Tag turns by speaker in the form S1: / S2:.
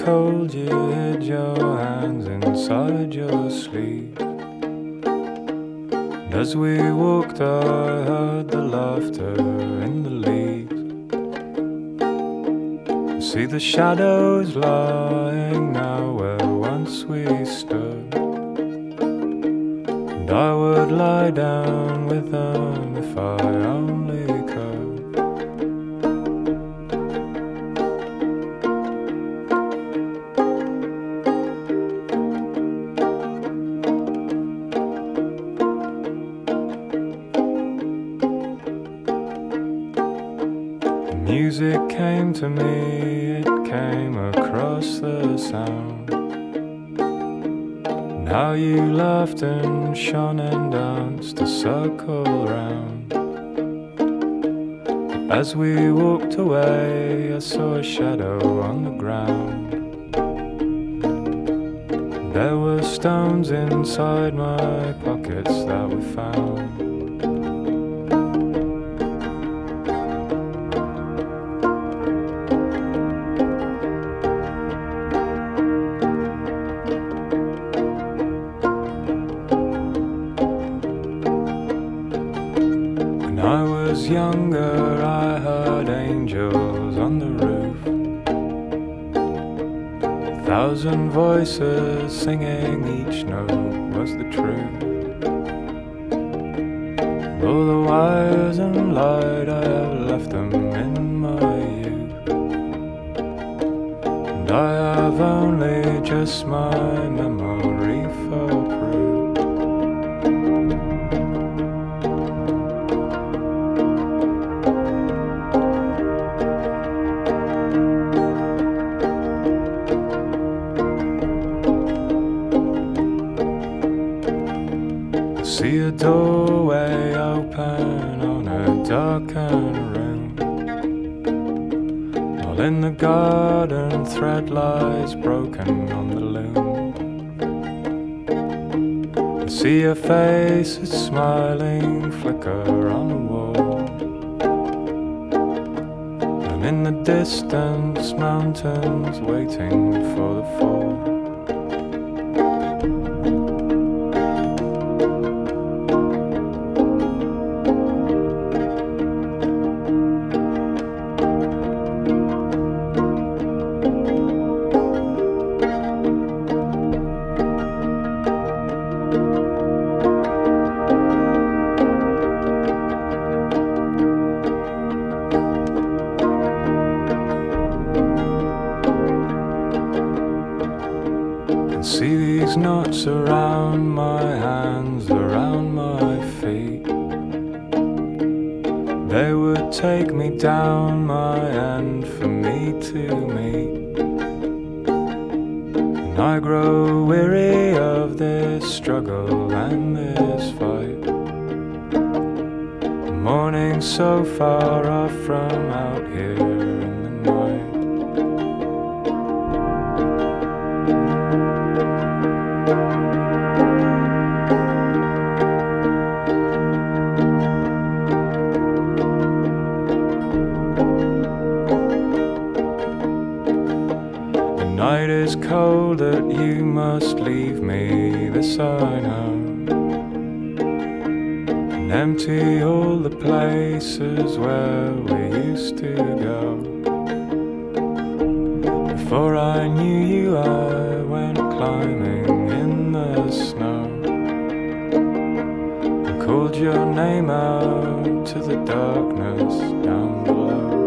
S1: cold, you hid your hands inside your sleeve. And as we walked, I heard the laughter in the leaves. I see the shadows lying now where once we stood, and I would lie down with them if I only could. Music came to me, it came across the sound, and how you laughed and shone and danced a circle round. But as we walked away, I saw a shadow on the ground. There were stones inside my pockets that we found. I was younger, I heard angels on the roof, 1,000 voices singing, each note was the truth. All the wires and light, I have left them in my youth, and I have only just my memory for proof. See a doorway open on a darkened room, while in the garden thread lies broken on the loom. I see a face, it's smiling, flicker on the wall, and in the distance mountains waiting for the fall. See these knots around my hands, around my feet. They would take me down my end for me to meet. And I grow weary of this struggle and this fight. The morning's so far off from out here in the night. The night is cold that you must leave me, this I know, and empty all the places where we used to go. Before I knew you, I went climbing in the snow and called your name out to the darkness down below.